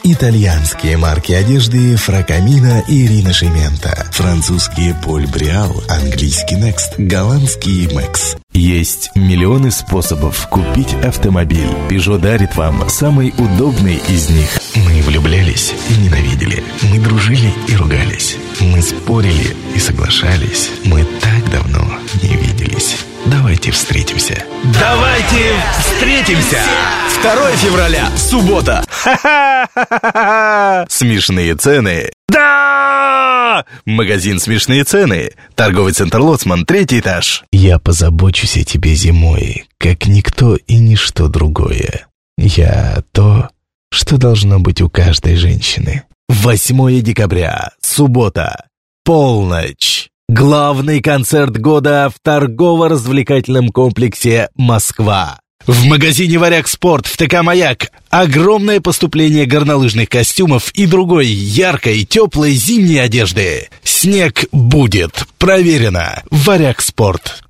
Итальянские марки одежды Фракамина и Ринашимента. Французские Поль Бриал, английский Next, голландский Мэкс. Есть миллионы способов купить автомобиль. Peugeot дарит вам самый удобный из них. Мы влюблялись и ненавидели. Мы дружили и ругались. Мы спорили и соглашались. Мы так давно не виделись. Давайте встретимся. Давайте встретимся! 2 февраля, суббота. Смешные цены. Да! Магазин «Смешные цены». Торговый центр «Лоцман», 3-й этаж. Я позабочусь о тебе зимой, как никто и ничто другое. Я то, что должно быть у каждой женщины. 8 декабря, суббота, полночь. Главный концерт года в торгово-развлекательном комплексе «Москва». В магазине «Варяг Спорт» в ТК «Маяк» огромное поступление горнолыжных костюмов и другой яркой, теплой зимней одежды. Снег будет. Проверено. «Варяг Спорт».